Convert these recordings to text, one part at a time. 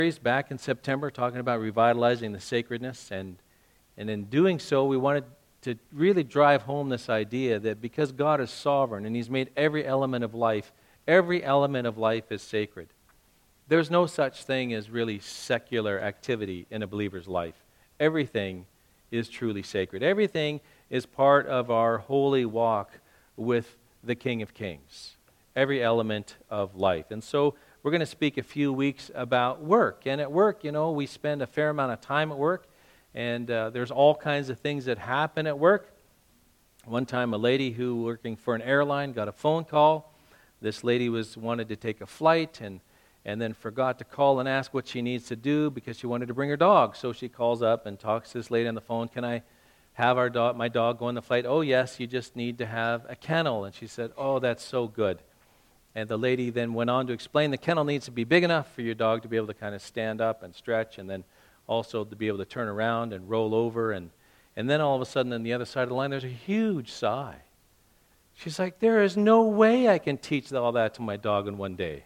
back in September talking about revitalizing the sacredness, and in doing so we wanted to really drive home this idea that because God is sovereign and He's made every element of life is sacred. There's no such thing as really secular activity in a believer's life. Everything is truly sacred. Everything is part of our holy walk with the King of Kings. Every element of life. And so we're going to speak a few weeks about work. And at work, we spend a fair amount of time at work. And there's all kinds of things that happen at work. One time a lady who was working for an airline got a phone call. This lady wanted to take a flight and then forgot to call and ask what she needs to do because she wanted to bring her dog. So she calls up and talks to this lady on the phone. Can I have my dog go on the flight? Oh, yes, you just need to have a kennel. And she said, oh, that's so good. And the lady then went on to explain the kennel needs to be big enough for your dog to be able to kind of stand up and stretch, and then also to be able to turn around and roll over. And then all of a sudden on the other side of the line, there's a huge sigh. She's like, there is no way I can teach all that to my dog in one day.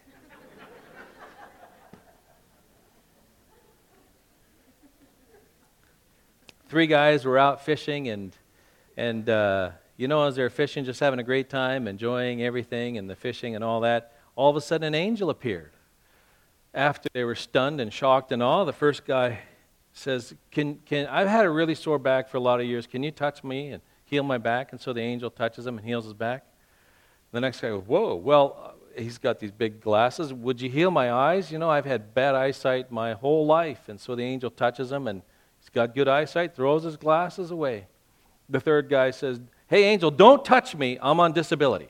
Three guys were out fishing, and as they're fishing, just having a great time, enjoying everything and the fishing and all that, all of a sudden an angel appeared. After they were stunned and shocked and all, the first guy says, I've had a really sore back for a lot of years. Can you touch me and heal my back? And so the angel touches him and heals his back. The next guy goes, whoa, well, he's got these big glasses. Would you heal my eyes? I've had bad eyesight my whole life. And so the angel touches him, and he's got good eyesight, throws his glasses away. The third guy says, hey, angel, don't touch me. I'm on disability.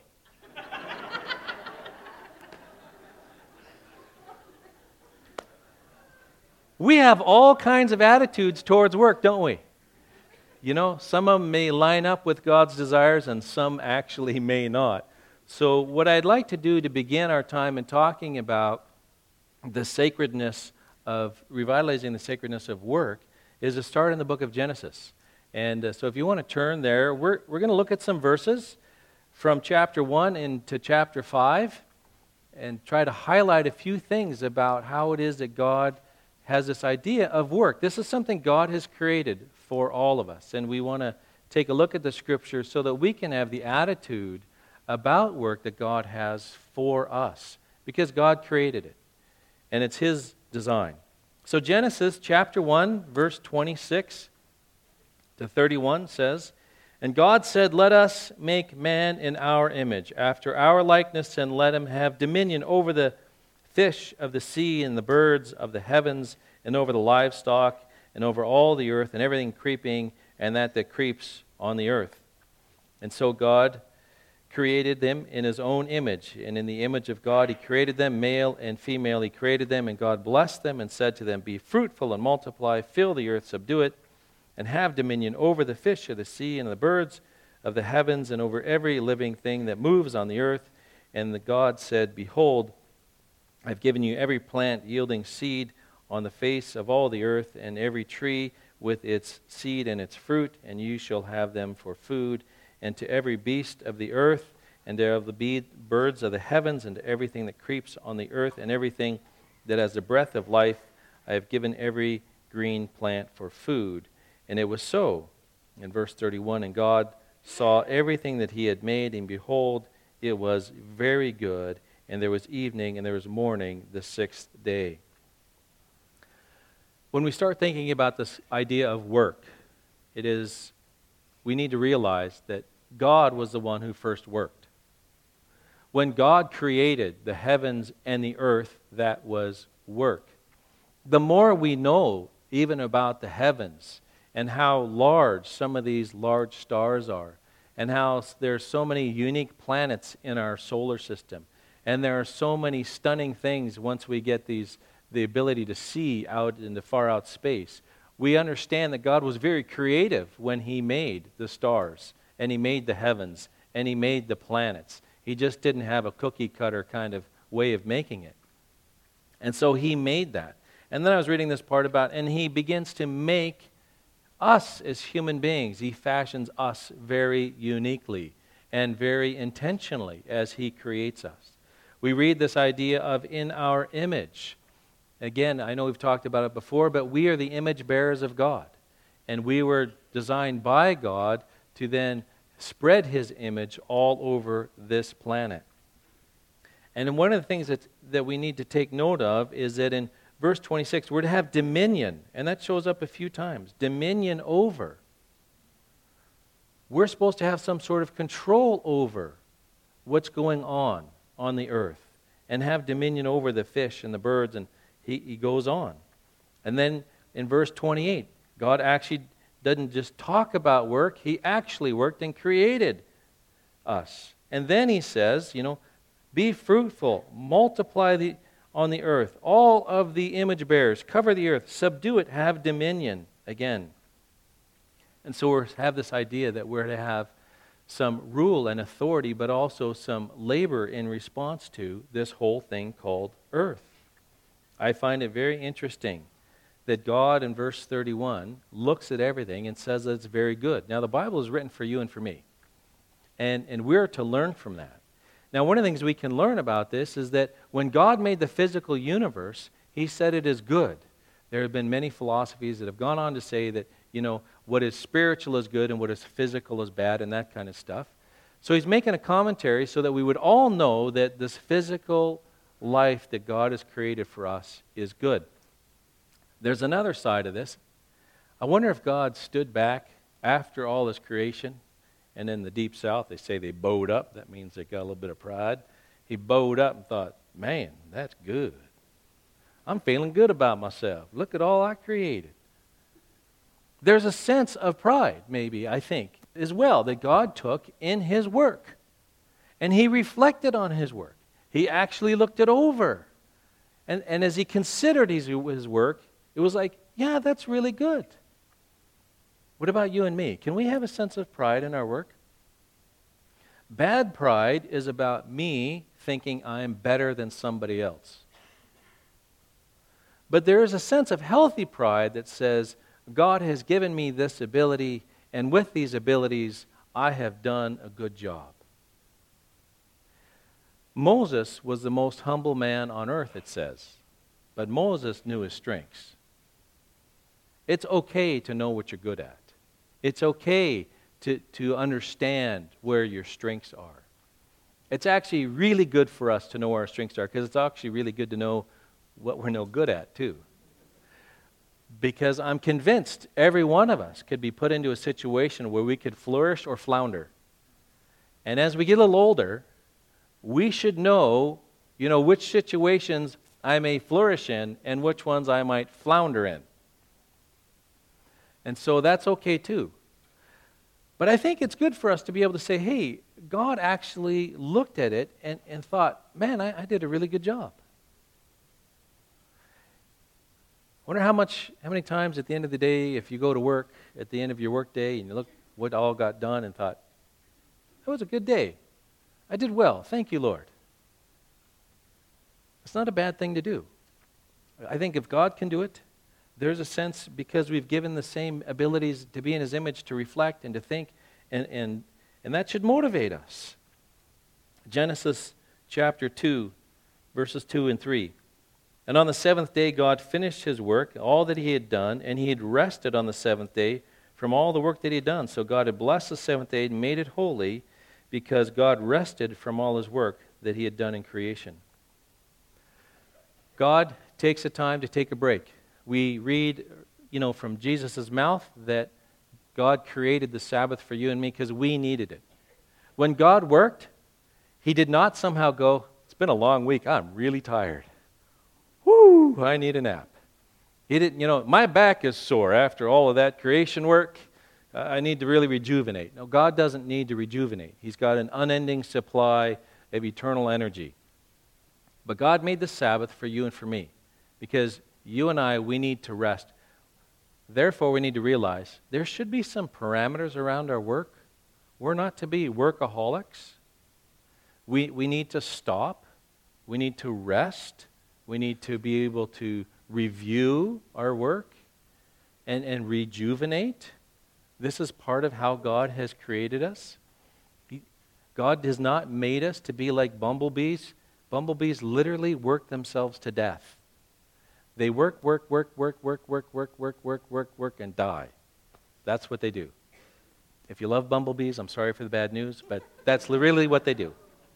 We have all kinds of attitudes towards work, don't we? Some of them may line up with God's desires and some actually may not. So what I'd like to do to begin our time in talking about the sacredness of, revitalizing the sacredness of work, is to start in the book of Genesis. And so if you want to turn there, we're going to look at some verses from chapter 1 into chapter 5 and try to highlight a few things about how it is that God has this idea of work. This is something God has created for all of us. And we want to take a look at the Scripture so that we can have the attitude about work that God has for us. Because God created it. And it's His design. So Genesis chapter 1, verse 26 to 31 says, and God said, let us make man in our image, after our likeness, and let him have dominion over the fish of the sea and the birds of the heavens and over the livestock and over all the earth and everything creeping and that creeps on the earth. And so God created them in His own image, and in the image of God He created them, male and female He created them, and God blessed them and said to them, be fruitful and multiply, fill the earth, subdue it, and have dominion over the fish of the sea and the birds of the heavens and over every living thing that moves on the earth. And God said, behold, I've given you every plant yielding seed on the face of all the earth, and every tree with its seed and its fruit, and you shall have them for food. And to every beast of the earth, and of the birds of the heavens, and to everything that creeps on the earth, and everything that has the breath of life, I have given every green plant for food. And it was so. In verse 31, and God saw everything that He had made, and behold, it was very good. And there was evening, and there was morning, the sixth day. When we start thinking about this idea of work, we need to realize that God was the one who first worked. When God created the heavens and the earth, that was work. The more we know even about the heavens and how large some of these large stars are, and how there's so many unique planets in our solar system, and there are so many stunning things once we get the ability to see out into far out space, we understand that God was very creative when He made the stars, and He made the heavens, and He made the planets. He just didn't have a cookie-cutter kind of way of making it. And so He made that. And then I was reading this part about, and He begins to make us as human beings. He fashions us very uniquely and very intentionally as He creates us. We read this idea of in our image. Again, I know we've talked about it before, but we are the image bearers of God. And we were designed by God to then spread His image all over this planet. And one of the things that we need to take note of is that in verse 26, we're to have dominion. And that shows up a few times. Dominion over. We're supposed to have some sort of control over what's going on the earth. And have dominion over the fish and the birds. And he goes on. And then in verse 28, God actually doesn't just talk about work. He actually worked and created us. And then He says, be fruitful, multiply on the earth. All of the image bearers, cover the earth, subdue it, have dominion again. And so we have this idea that we're to have some rule and authority, but also some labor in response to this whole thing called earth. I find it very interesting that God in verse 31 looks at everything and says that it's very good. Now the Bible is written for you and for me. And we're to learn from that. Now one of the things we can learn about this is that when God made the physical universe, He said it is good. There have been many philosophies that have gone on to say that, what is spiritual is good and what is physical is bad and that kind of stuff. So He's making a commentary so that we would all know that this physical life that God has created for us is good. There's another side of this. I wonder if God stood back after all His creation, and in the deep south they say they bowed up. That means they got a little bit of pride. He bowed up and thought, man, that's good. I'm feeling good about myself. Look at all I created. There's a sense of pride, maybe, I think, as well, that God took in His work. And He reflected on His work. He actually looked it over. And as He considered his work, it was like, yeah, that's really good. What about you and me? Can we have a sense of pride in our work? Bad pride is about me thinking I'm better than somebody else. But there is a sense of healthy pride that says, God has given me this ability, and with these abilities, I have done a good job. Moses was the most humble man on earth, it says. But Moses knew his strengths. It's okay to know what you're good at. It's okay to understand where your strengths are. It's actually really good for us to know where our strengths are, because it's actually really good to know what we're no good at, too. Because I'm convinced every one of us could be put into a situation where we could flourish or flounder. And as we get a little older, we should know, which situations I may flourish in and which ones I might flounder in. And so that's okay too. But I think it's good for us to be able to say, hey, God actually looked at it and thought, man, I did a really good job. I wonder how many times at the end of the day, if you go to work at the end of your work day and you look what all got done and thought, that was a good day. I did well. Thank you, Lord. It's not a bad thing to do. I think if God can do it, there's a sense, because we've given the same abilities to be in His image, to reflect and to think, and that should motivate us. Genesis chapter 2, verses 2 and 3. And on the seventh day God finished His work, all that He had done, and He had rested on the seventh day from all the work that He had done. So God had blessed the seventh day and made it holy, because God rested from all His work that He had done in creation. God takes a time to take a break. We read, from Jesus' mouth that God created the Sabbath for you and me because we needed it. When God worked, He did not somehow go, it's been a long week, I'm really tired. Whoo, I need a nap. He didn't, my back is sore after all of that creation work. I need to really rejuvenate. No, God doesn't need to rejuvenate. He's got an unending supply of eternal energy. But God made the Sabbath for you and for me, because you and I, we need to rest. Therefore, we need to realize there should be some parameters around our work. We're not to be workaholics. We need to stop. We need to rest. We need to be able to review our work and rejuvenate. This is part of how God has created us. God has not made us to be like bumblebees. Bumblebees literally work themselves to death. They work, and die. That's what they do. If you love bumblebees, I'm sorry for the bad news, but that's really what they do.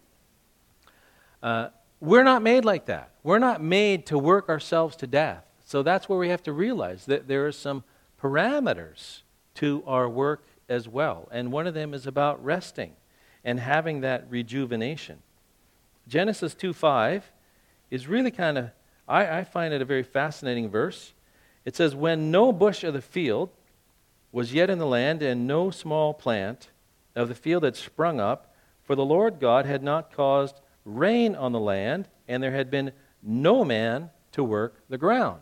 We're not made like that. We're not made to work ourselves to death. So that's where we have to realize that there are some parameters to our work as well. And one of them is about resting and having that rejuvenation. Genesis 2:5 is really kind of, I find it a very fascinating verse. It says, when no bush of the field was yet in the land, and no small plant of the field had sprung up, for the Lord God had not caused rain on the land, and there had been no man to work the ground.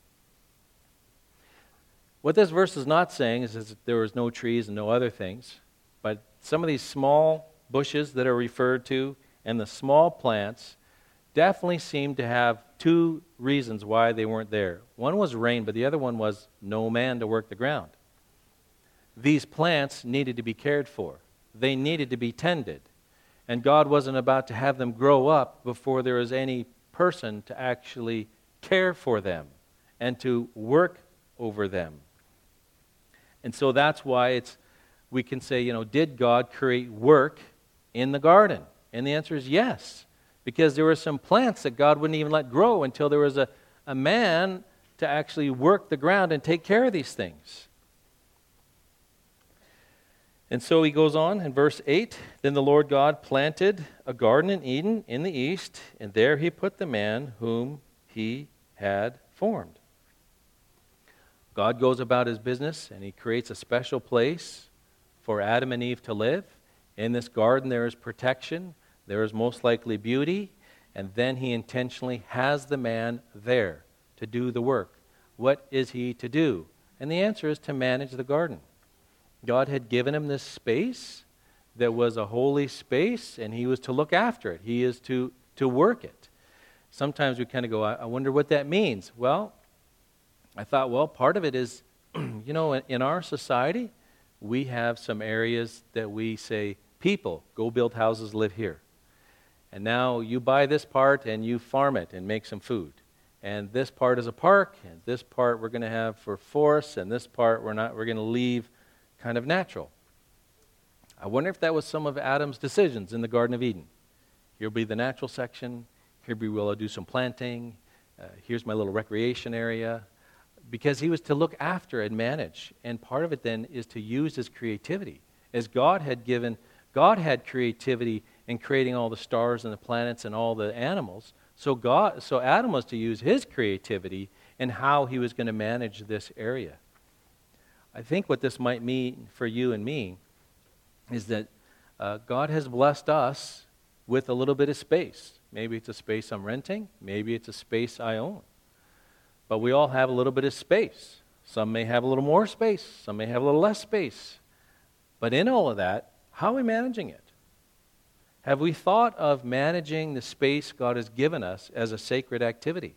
What this verse is not saying is that there was no trees and no other things, but some of these small bushes that are referred to and the small plants definitely seem to have two reasons why they weren't there. One was rain, but the other one was no man to work the ground. These plants needed to be cared for. They needed to be tended. And God wasn't about to have them grow up before there was any person to actually care for them and to work over them. And so that's why we can say, did God create work in the garden? And the answer is yes, because there were some plants that God wouldn't even let grow until there was a man to actually work the ground and take care of these things. And so he goes on in verse 8, then the Lord God planted a garden in Eden in the east, and there he put the man whom he had formed. God goes about his business, and he creates a special place for Adam and Eve to live. In this garden there is protection, there is most likely beauty, and then he intentionally has the man there to do the work. What is he to do? And the answer is to manage the garden. God had given him this space that was a holy space, and he was to look after it. He is to work it. Sometimes we kind of go, I wonder what that means. Well, I thought, part of it is, in our society, we have some areas that we say, people, go build houses, live here. And now you buy this part and you farm it and make some food. And this part is a park, and this part we're going to have for forests, and this part we're going to leave kind of natural. I wonder if that was some of Adam's decisions in the Garden of Eden. Here'll be the natural section. Here we'll do some planting. Here's my little recreation area. Because he was to look after and manage. And part of it then is to use his creativity. As God had creativity in creating all the stars and the planets and all the animals. So Adam was to use his creativity in how he was going to manage this area. I think what this might mean for you and me is that God has blessed us with a little bit of space. Maybe it's a space I'm renting. Maybe it's a space I own. But we all have a little bit of space. Some may have a little more space. Some may have a little less space. But in all of that, how are we managing it? Have we thought of managing the space God has given us as a sacred activity?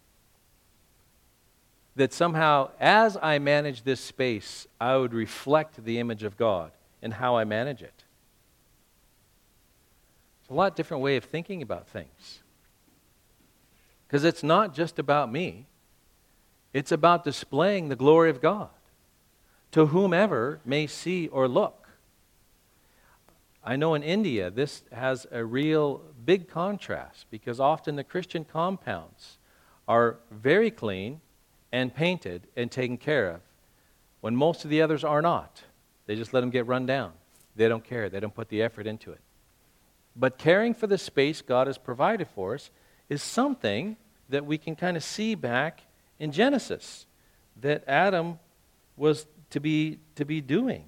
That somehow, as I manage this space, I would reflect the image of God in how I manage it. It's a lot different way of thinking about things. Because it's not just about me. It's about displaying the glory of God to whomever may see or look. I know in India this has a real big contrast because often the Christian compounds are very clean and painted and taken care of, when most of the others are not. They just let them get run down. They don't care. They don't put the effort into it. But caring for the space God has provided for us is something that we can kind of see back in Genesis that Adam was to be doing.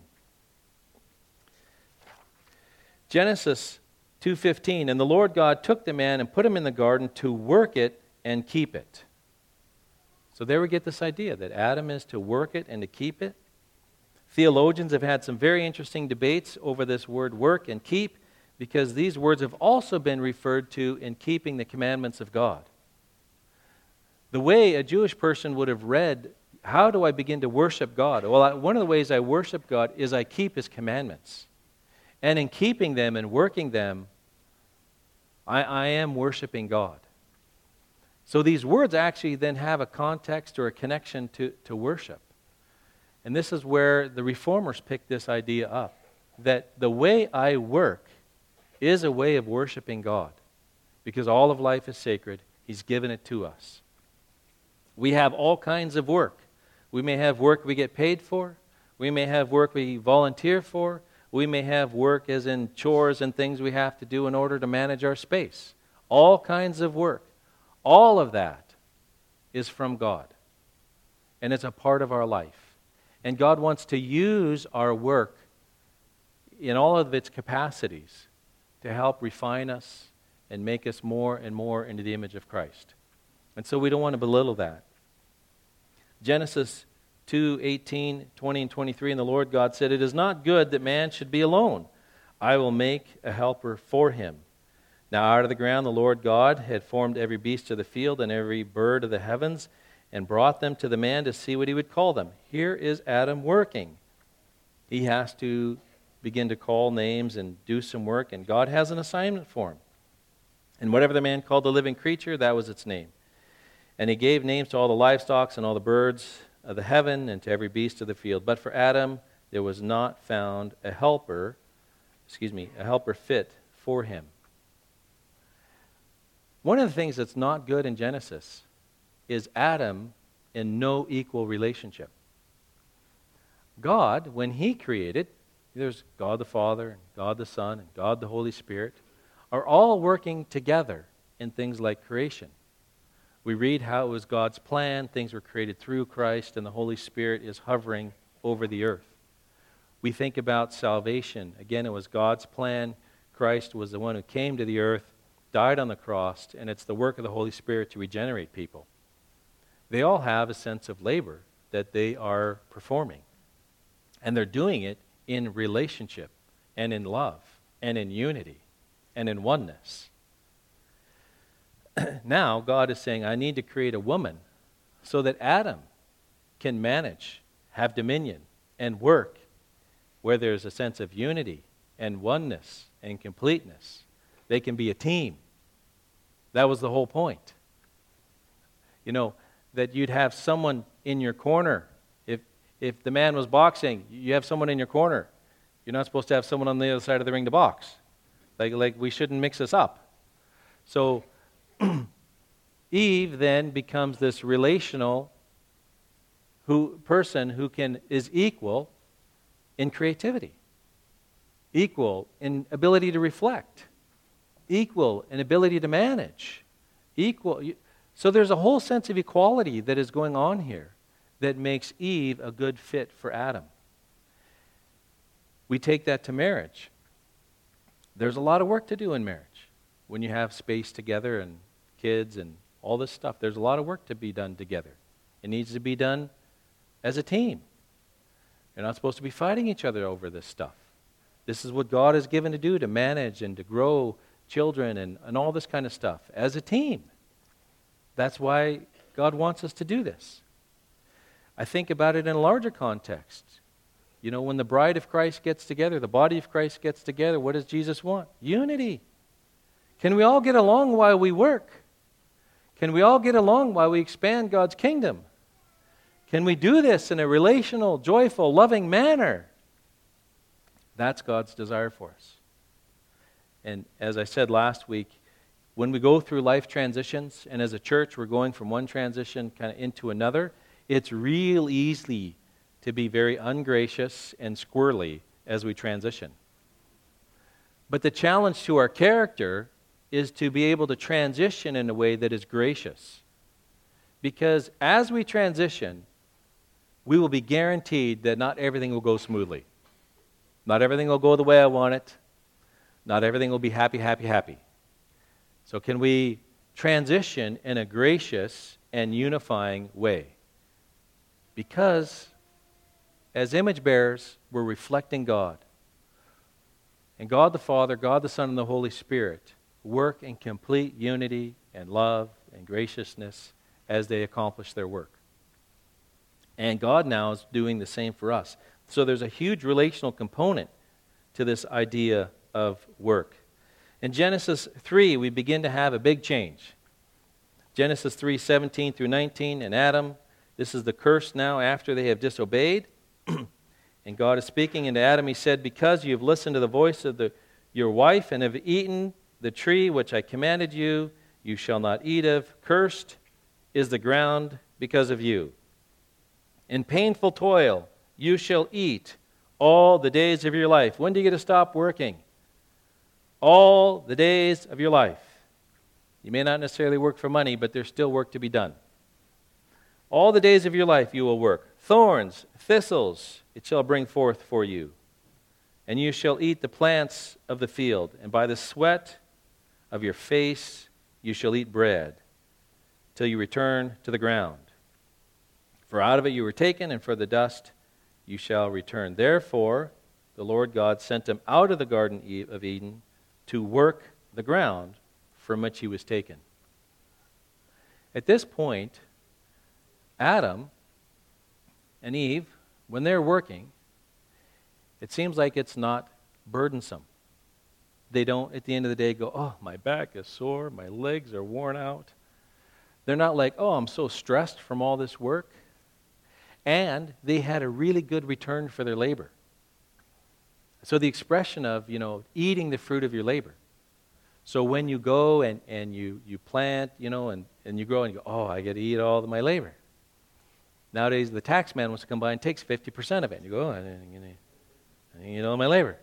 Genesis 2:15, and the Lord God took the man and put him in the garden to work it and keep it. So there we get this idea that Adam is to work it and to keep it. Theologians have had some very interesting debates over this word work and keep, because these words have also been referred to in keeping the commandments of God. The way a Jewish person would have read, how do I begin to worship God? Well, one of the ways I worship God is I keep His commandments. And in keeping them and working them, I am worshiping God. So these words actually then have a context or a connection to worship. And this is where the Reformers picked this idea up, that the way I work is a way of worshiping God, because all of life is sacred. He's given it to us. We have all kinds of work. We may have work we get paid for. We may have work we volunteer for. We may have work as in chores and things we have to do in order to manage our space. All kinds of work. All of that is from God. And it's a part of our life. And God wants to use our work in all of its capacities to help refine us and make us more and more into the image of Christ. And so we don't want to belittle that. Genesis 2:18, 20, and 23, and the Lord God said, "It is not good that man should be alone. I will make a helper for him." Now out of the ground the Lord God had formed every beast of the field and every bird of the heavens, and brought them to the man to see what he would call them. Here is Adam working. He has to begin to call names and do some work, and God has an assignment for him. And whatever the man called the living creature, that was its name. And he gave names to all the livestock and all the birds of the heaven and to every beast of the field. But for Adam there was not found a helper fit for him. One of the things that's not good in Genesis is Adam in no equal relationship. God, when He created, there's God the Father, and God the Son, and God the Holy Spirit, are all working together in things like creation. We read how it was God's plan, things were created through Christ, and the Holy Spirit is hovering over the earth. We think about salvation. Again, it was God's plan. Christ was the one who came to the earth, died on the cross, and it's the work of the Holy Spirit to regenerate people. They all have a sense of labor that they are performing. And they're doing it in relationship, and in love, and in unity, and in oneness. Now, God is saying, I need to create a woman so that Adam can manage, have dominion, and work where there's a sense of unity, and oneness, and completeness. They can be a team. That was the whole point. You know, that you'd have someone in your corner. If the man was boxing, you have someone in your corner. You're not supposed to have someone on the other side of the ring to box. Like we shouldn't mix this up. So Eve then becomes this relational person who is equal in creativity, equal in ability to reflect, equal in ability to manage, equal. So there's a whole sense of equality that is going on here that makes Eve a good fit for Adam. We take that to marriage. There's a lot of work to do in marriage. When you have space together and kids and all this stuff, there's a lot of work to be done together. It needs to be done as a team. You're not supposed to be fighting each other over this stuff. This is what God has given to do, to manage and to grow children and all this kind of stuff as a team. That's why God wants us to do this. I think about it in a larger context. You know, when the bride of Christ gets together, the body of Christ gets together, what does Jesus want? Unity. Can we all get along while we work? Can we all get along while we expand God's kingdom? Can we do this in a relational, joyful, loving manner? That's God's desire for us. And as I said last week, when we go through life transitions, and as a church we're going from one transition kind of into another, it's real easy to be very ungracious and squirrely as we transition. But the challenge to our character is to be able to transition in a way that is gracious. Because as we transition, we will be guaranteed that not everything will go smoothly. Not everything will go the way I want it. Not everything will be happy, happy, happy. So can we transition in a gracious and unifying way? Because as image bearers, we're reflecting God. And God the Father, God the Son, and the Holy Spirit work in complete unity and love and graciousness as they accomplish their work. And God now is doing the same for us. So there's a huge relational component to this idea of work. In Genesis 3, we begin to have a big change. Genesis 3:17 through 19, and Adam, this is the curse now after they have disobeyed. And God is speaking, and to Adam he said, because you have listened to the voice of your wife and have eaten the tree which I commanded you, you shall not eat of. Cursed is the ground because of you. In painful toil you shall eat all the days of your life. When do you get to stop working? All the days of your life. You may not necessarily work for money, but there's still work to be done. All the days of your life you will work. Thorns, thistles, it shall bring forth for you. And you shall eat the plants of the field, and by the sweat of your face you shall eat bread, till you return to the ground. For out of it you were taken, and for the dust you shall return. Therefore, the Lord God sent him out of the Garden of Eden to work the ground from which he was taken. At this point, Adam and Eve, when they're working, it seems like it's not burdensome. They don't, at the end of the day, go, oh, my back is sore, my legs are worn out. They're not like, oh, I'm so stressed from all this work. And they had a really good return for their labor. So the expression of, eating the fruit of your labor. So when you go and you plant, and you grow and you go, oh, I get to eat all of my labor. Nowadays, the tax man wants to come by and takes 50% of it. And you go, oh, I didn't eat all my labor.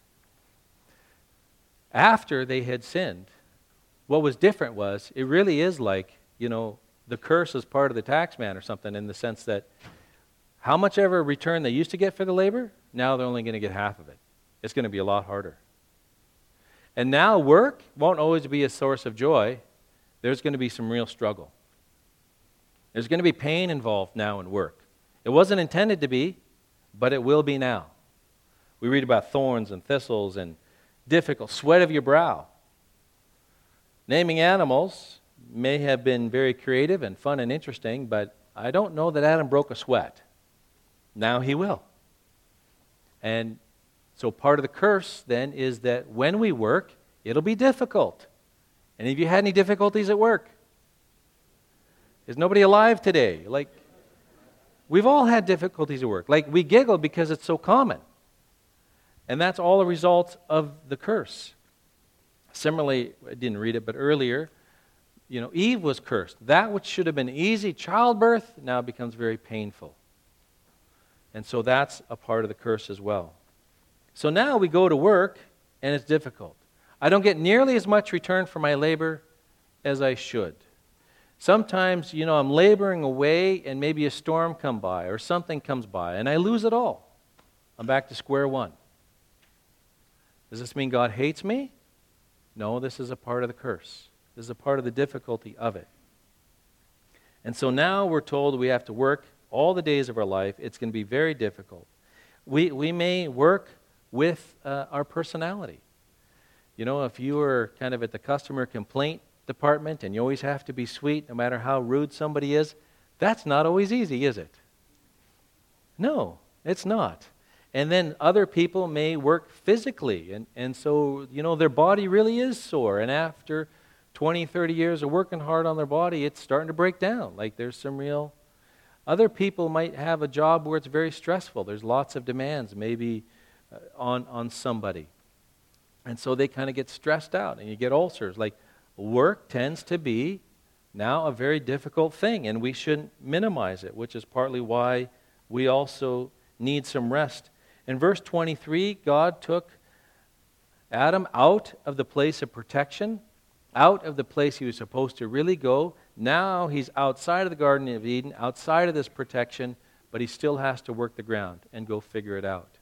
After they had sinned, what was different was, it really is like, the curse is part of the tax man or something, in the sense that how much ever return they used to get for the labor, now they're only going to get half of it. It's going to be a lot harder. And now work won't always be a source of joy. There's going to be some real struggle. There's going to be pain involved now in work. It wasn't intended to be, but it will be now. We read about thorns and thistles and difficult sweat of your brow. Naming animals may have been very creative and fun and interesting, but I don't know that Adam broke a sweat. Now he will. And so part of the curse then is that when we work, it'll be difficult. Any of you had any difficulties at work? Is nobody alive today? We've all had difficulties at work. We giggle because it's so common. And that's all a result of the curse. Similarly, I didn't read it, but earlier, Eve was cursed. That which should have been easy, childbirth, now becomes very painful. And so that's a part of the curse as well. So now we go to work, and it's difficult. I don't get nearly as much return for my labor as I should. Sometimes, I'm laboring away, and maybe a storm comes by, or something comes by, and I lose it all. I'm back to square one. Does this mean God hates me? No, this is a part of the curse. This is a part of the difficulty of it. And so now we're told we have to work all the days of our life. It's going to be very difficult. We may work with our personality. If you are kind of at the customer complaint department and you always have to be sweet no matter how rude somebody is, that's not always easy, is it? No, it's not. And then other people may work physically, and so, their body really is sore. And after 20, 30 years of working hard on their body, it's starting to break down. There's some real... Other people might have a job where it's very stressful. There's lots of demands maybe on somebody. And so they kind of get stressed out, and you get ulcers. Work tends to be now a very difficult thing, and we shouldn't minimize it, which is partly why we also need some rest. In verse 23, God took Adam out of the place of protection, out of the place he was supposed to really go. Now he's outside of the Garden of Eden, outside of this protection, but he still has to work the ground and go figure it out.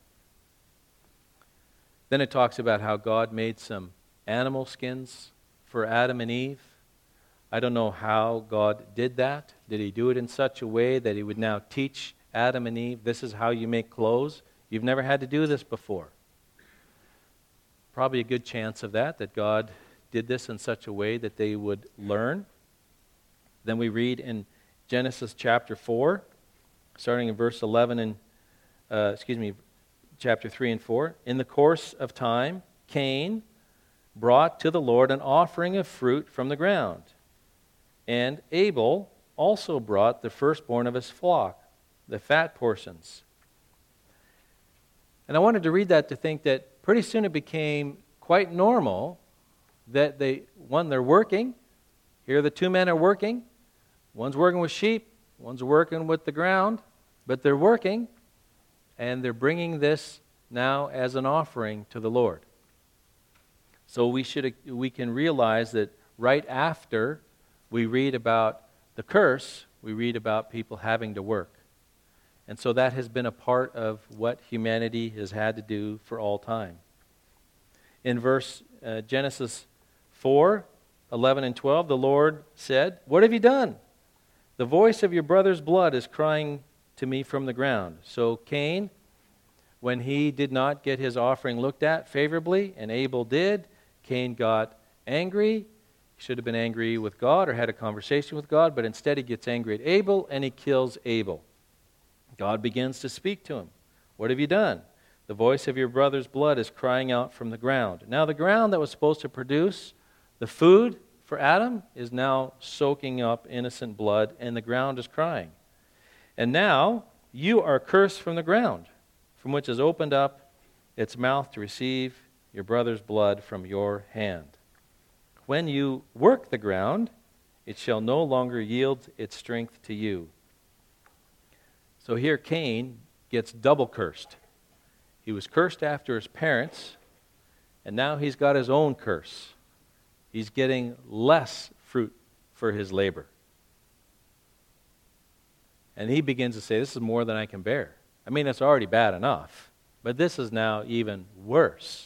Then it talks about how God made some animal skins for Adam and Eve. I don't know how God did that. Did he do it in such a way that he would now teach Adam and Eve, this is how you make clothes? You've never had to do this before. Probably a good chance of that God did this in such a way that they would learn. Then we read in Genesis chapter 4, starting in verse 11 and, chapter 3 and 4. In the course of time, Cain brought to the Lord an offering of fruit from the ground. And Abel also brought the firstborn of his flock, the fat portions. And I wanted to read that to think that pretty soon it became quite normal that they're working. Here the two men are working. One's working with sheep, one's working with the ground, but they're working, and they're bringing this now as an offering to the Lord. So we can realize that right after we read about the curse, we read about people having to work. And so that has been a part of what humanity has had to do for all time. In Genesis 4:11 and 12, the Lord said, "What have you done? The voice of your brother's blood is crying to me from the ground." So Cain, when he did not get his offering looked at favorably, and Abel did, Cain got angry. He should have been angry with God or had a conversation with God, but instead he gets angry at Abel and he kills Abel. God begins to speak to him. "What have you done? The voice of your brother's blood is crying out from the ground." Now the ground that was supposed to produce the food for Adam is now soaking up innocent blood, and the ground is crying. "And now you are cursed from the ground, from which has opened up its mouth to receive your brother's blood from your hand. When you work the ground, it shall no longer yield its strength to you." So here Cain gets double cursed. He was cursed after his parents, and now he's got his own curse. He's getting less fruit for his labor. And he begins to say, "This is more than I can bear." I mean, it's already bad enough, but this is now even worse.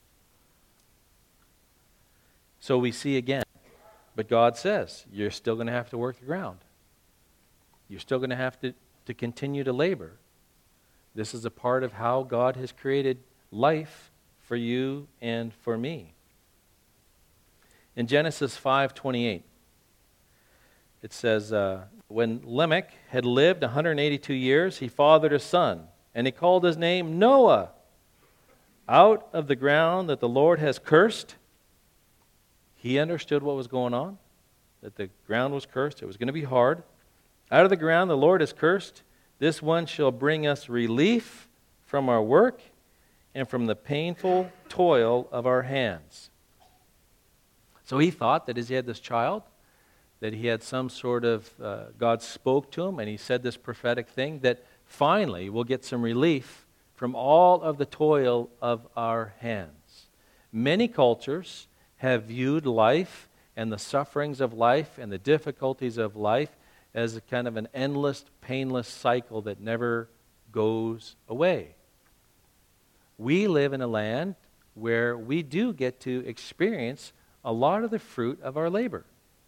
So we see again, but God says, you're still going to have to work the ground. You're still going to have to continue to labor. This is a part of how God has created life for you and for me. In Genesis 5:28, it says, when Lamech had lived 182 years, he fathered a son, and he called his name Noah. Out of the ground that the Lord has cursed, he understood what was going on, that the ground was cursed. It was going to be hard. Out of the ground the Lord has cursed, this one shall bring us relief from our work and from the painful toil of our hands. So he thought that as he had this child, that he had some sort of, God spoke to him and he said this prophetic thing, that finally we'll get some relief from all of the toil of our hands. Many cultures have viewed life and the sufferings of life and the difficulties of life as a kind of an endless, painless cycle that never goes away. We live in a land where we do get to experience a lot of the fruit of our labor.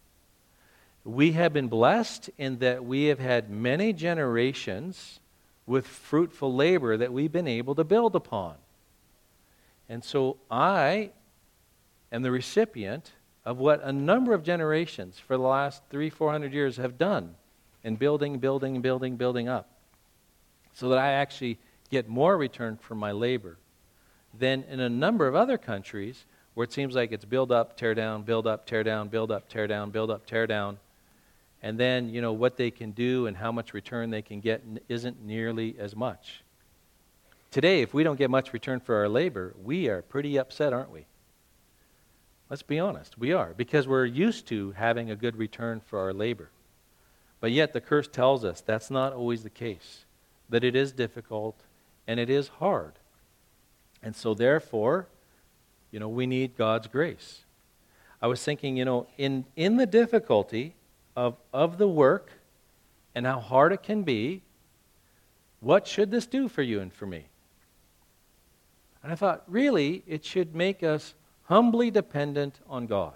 We have been blessed in that we have had many generations with fruitful labor that we've been able to build upon. And so I am the recipient of what a number of generations for the last 300-400 years have done in building up, so that I actually get more return for my labor than in a number of other countries where it seems like it's build up, tear down, build up, tear down, build up, tear down, build up, tear down. And then, what they can do and how much return they can get isn't nearly as much. Today, if we don't get much return for our labor, we are pretty upset, aren't we? Let's be honest, we are, because we're used to having a good return for our labor. But yet the curse tells us that's not always the case, that it is difficult and it is hard. And so therefore, we need God's grace. I was thinking, in the difficulty of the work and how hard it can be, what should this do for you and for me? And I thought, really, it should make us humbly dependent on God.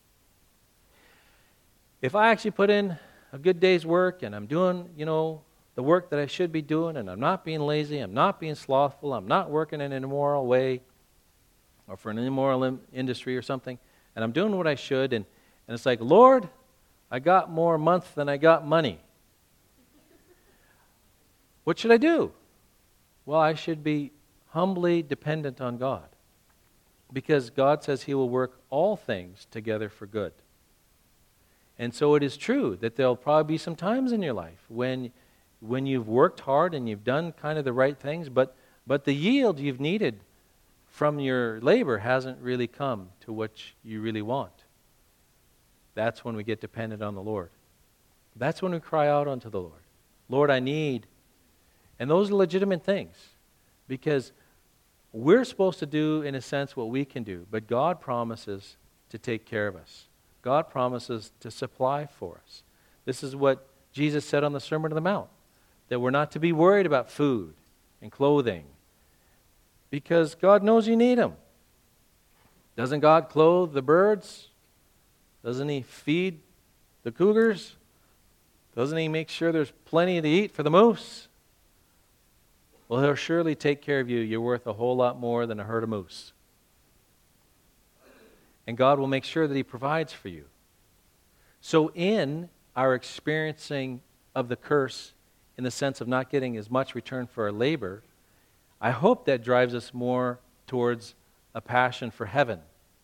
If I actually put in a good day's work and I'm doing, the work that I should be doing, and I'm not being lazy, I'm not being slothful, I'm not working in an immoral way or for an immoral industry or something, and I'm doing what I should, and it's like, Lord, I got more month than I got money. What should I do? Well, I should be humbly dependent on God, because God says He will work all things together for good. And so it is true that there'll probably be some times in your life when you've worked hard and you've done kind of the right things, but the yield you've needed from your labor hasn't really come to what you really want. That's when we get dependent on the Lord. That's when we cry out unto the Lord. Lord, I need. And those are legitimate things, because we're supposed to do, in a sense, what we can do, but God promises to take care of us. God promises to supply for us. This is what Jesus said on the Sermon on the Mount, that we're not to be worried about food and clothing, because God knows you need them. Doesn't God clothe the birds? Doesn't He feed the cougars? Doesn't He make sure there's plenty to eat for the moose? Well, He'll surely take care of you. You're worth a whole lot more than a herd of moose. And God will make sure that He provides for you. So in our experiencing of the curse, in the sense of not getting as much return for our labor, I hope that drives us more towards a passion for heaven.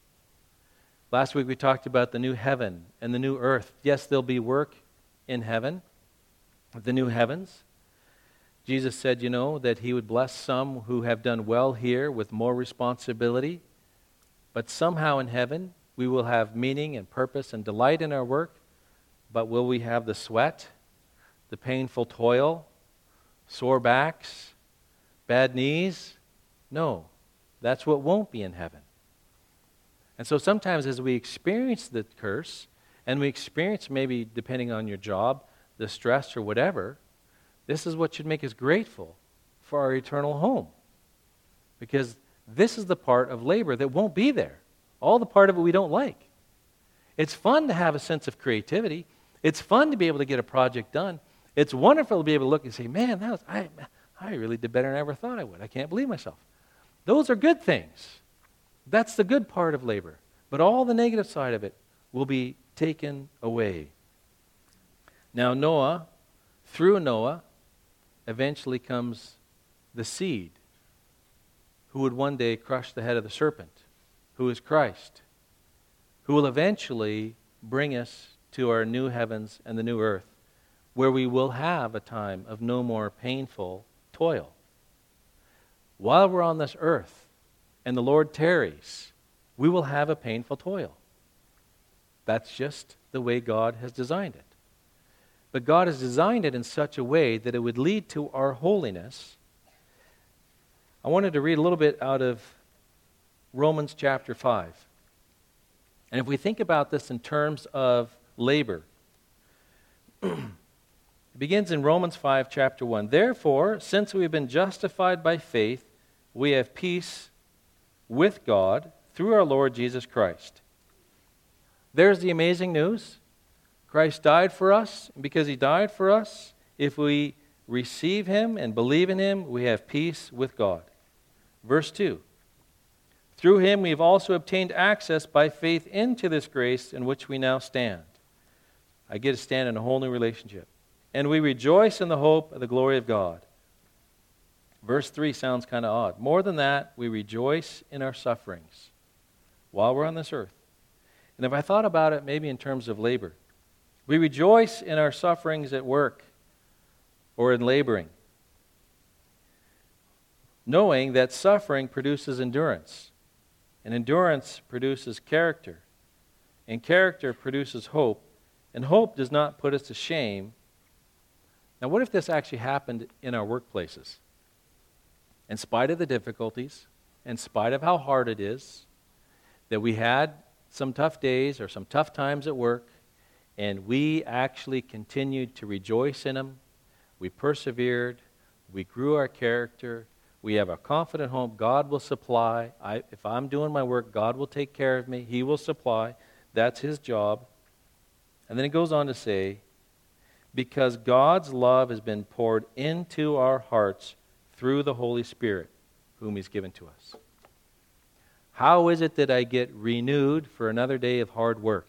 Last week we talked about the new heaven and the new earth. Yes, there'll be work in heaven, the new heavens. Jesus said, that He would bless some who have done well here with more responsibility. But somehow in heaven, we will have meaning and purpose and delight in our work. But will we have the sweat, the painful toil, sore backs, bad knees? No, that's what won't be in heaven. And so sometimes as we experience the curse, and we experience, maybe depending on your job, the stress or whatever, this is what should make us grateful for our eternal home. Because this is the part of labor that won't be there. All the part of it we don't like. It's fun to have a sense of creativity. It's fun to be able to get a project done. It's wonderful to be able to look and say, man, I really did better than I ever thought I would. I can't believe myself. Those are good things. That's the good part of labor. But all the negative side of it will be taken away. Now through Noah, eventually comes the seed who would one day crush the head of the serpent, who is Christ, who will eventually bring us to our new heavens and the new earth, where we will have a time of no more painful toil. While we're on this earth and the Lord tarries, we will have a painful toil. That's just the way God has designed it. But God has designed it in such a way that it would lead to our holiness. I wanted to read a little bit out of Romans chapter 5. And if we think about this in terms of labor, it begins in Romans 5, chapter 1. Therefore, since we have been justified by faith, we have peace with God through our Lord Jesus Christ. There's the amazing news. Christ died for us, and because He died for us, if we receive Him and believe in Him, we have peace with God. Verse 2. Through Him we have also obtained access by faith into this grace in which we now stand. I get to stand in a whole new relationship. And we rejoice in the hope of the glory of God. Verse 3 sounds kind of odd. More than that, we rejoice in our sufferings while we're on this earth. And if I thought about it maybe in terms of labor, we rejoice in our sufferings at work or in laboring, knowing that suffering produces endurance, and endurance produces character, and character produces hope, and hope does not put us to shame. Now, what if this actually happened in our workplaces? In spite of the difficulties, in spite of how hard it is, that we had some tough days or some tough times at work, and we actually continued to rejoice in them. We persevered. We grew our character. We have a confident hope. God will supply. If I'm doing my work, God will take care of me. He will supply. That's His job. And then it goes on to say, because God's love has been poured into our hearts through the Holy Spirit, whom He's given to us. How is it that I get renewed for another day of hard work?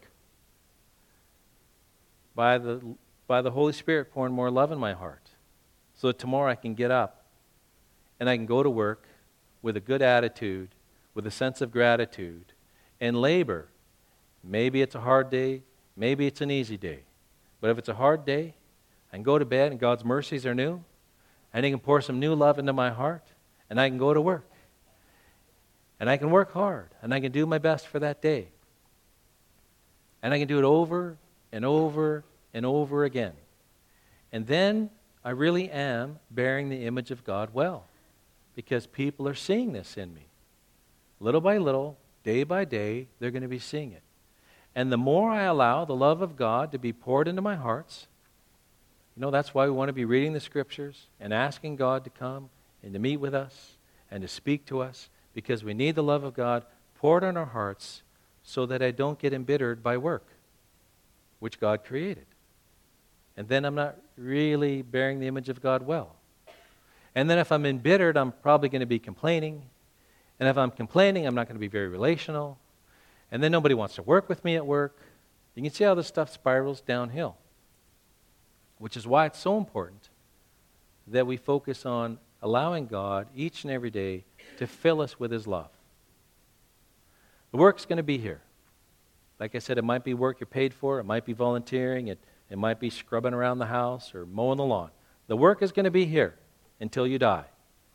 By the Holy Spirit pouring more love in my heart, so that tomorrow I can get up and I can go to work with a good attitude, with a sense of gratitude, and labor. Maybe it's a hard day, Maybe it's an easy day. But if it's a hard day, I can go to bed and God's mercies are new, and He can pour some new love into my heart, and I can go to work. And I can work hard, and I can do my best for that day. And I can do it over and over and over again. And then I really am bearing the image of God well, because people are seeing this in me. Little by little, day by day, they're going to be seeing it. And the more I allow the love of God to be poured into my hearts, that's why we want to be reading the Scriptures and asking God to come and to meet with us and to speak to us, because we need the love of God poured on our hearts so that I don't get embittered by work, which God created. And then I'm not really bearing the image of God well. And then if I'm embittered, I'm probably going to be complaining. And if I'm complaining, I'm not going to be very relational. And then nobody wants to work with me at work. You can see how this stuff spirals downhill. Which is why it's so important that we focus on allowing God each and every day to fill us with His love. The work's going to be here. Like I said, it might be work you're paid for. It might be volunteering. It might be scrubbing around the house or mowing the lawn. The work is going to be here until you die.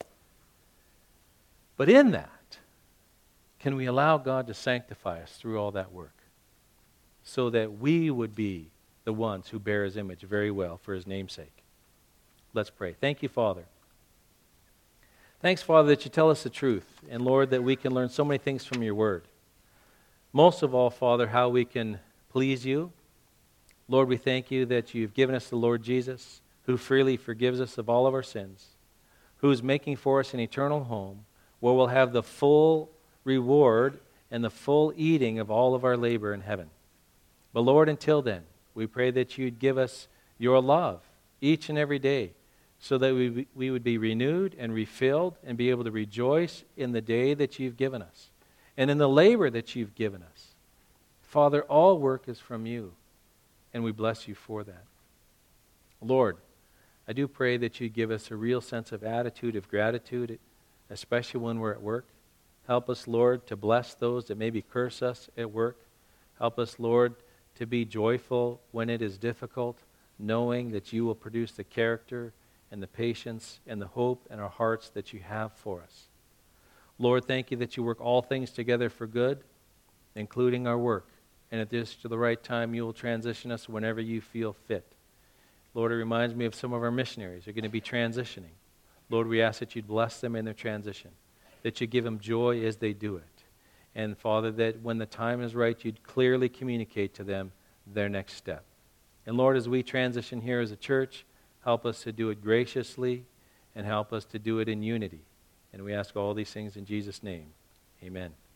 But in that, can we allow God to sanctify us through all that work so that we would be the ones who bear His image very well for His name's sake? Let's pray. Thank you, Father. Thanks, Father, that you tell us the truth. And, Lord, that we can learn so many things from your word. Most of all, Father, how we can please you. Lord, we thank you that you've given us the Lord Jesus, who freely forgives us of all of our sins, who is making for us an eternal home where we'll have the full reward and the full eating of all of our labor in heaven. But, Lord, until then, we pray that you'd give us your love each and every day, so that we would be renewed and refilled and be able to rejoice in the day that you've given us and in the labor that you've given us. Father, all work is from you, and we bless you for that. Lord, I do pray that you give us a real sense of attitude of gratitude, especially when we're at work. Help us, Lord, to bless those that maybe curse us at work. Help us, Lord, to be joyful when it is difficult, knowing that you will produce the character and the patience and the hope in our hearts that you have for us. Lord, thank you that you work all things together for good, including our work. And at this, to the right time, you will transition us whenever you feel fit. Lord, it reminds me of some of our missionaries who are going to be transitioning. Lord, we ask that you'd bless them in their transition, that you give them joy as they do it. And Father, that when the time is right, you'd clearly communicate to them their next step. And Lord, as we transition here as a church, help us to do it graciously and help us to do it in unity. And we ask all these things in Jesus' name. Amen.